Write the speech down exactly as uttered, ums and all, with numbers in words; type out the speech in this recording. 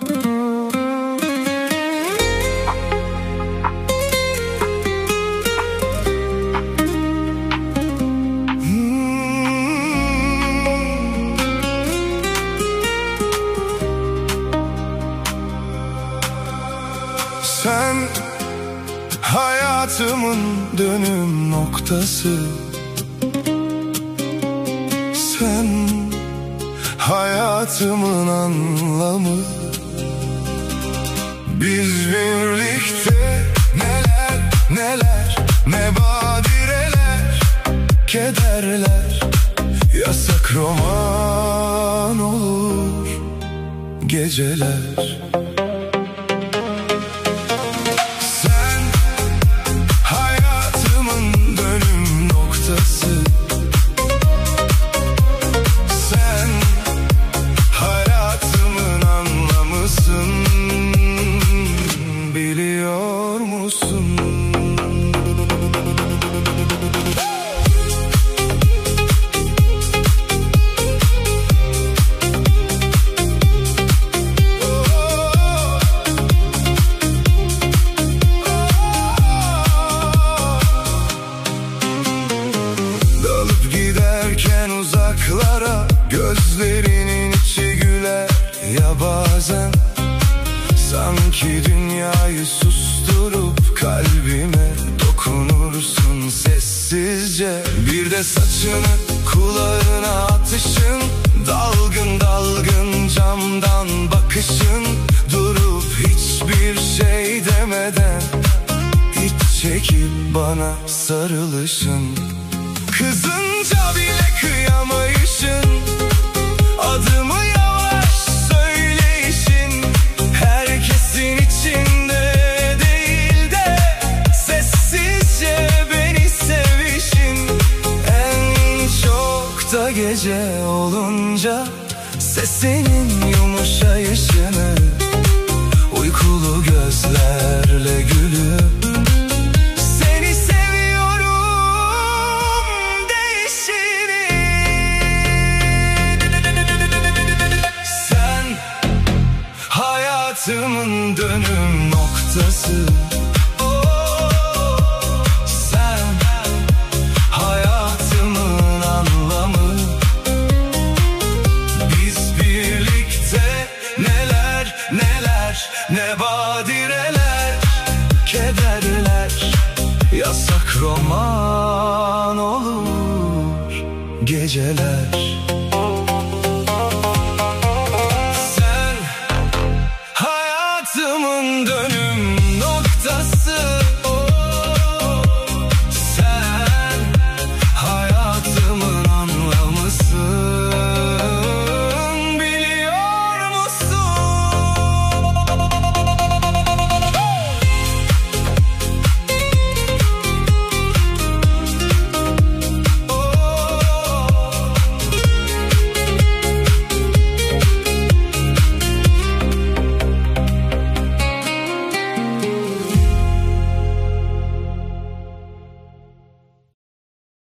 Sen hayatımın dönüm noktası, sen hayatımın anlamı. Biz birlikte neler neler, ne badireler, kederler, yasak roman olur geceler. Uzaklara gözlerinin içi güler ya bazen, sanki dünyayı susturup kalbime dokunursun sessizce. Bir de saçını kulağına atışın, dalgın dalgın camdan bakışın, durup hiçbir şey demeden iç çekip bana sarılışın. Kızınca bile kıyamayışın, adımı yavaş söyleyişin, herkesin içinde değil de sessizce beni sevişin. En çok da gece olunca sesinin yumuşayışını, uykulu gözlerle gülüp hayatımın dönüm noktası.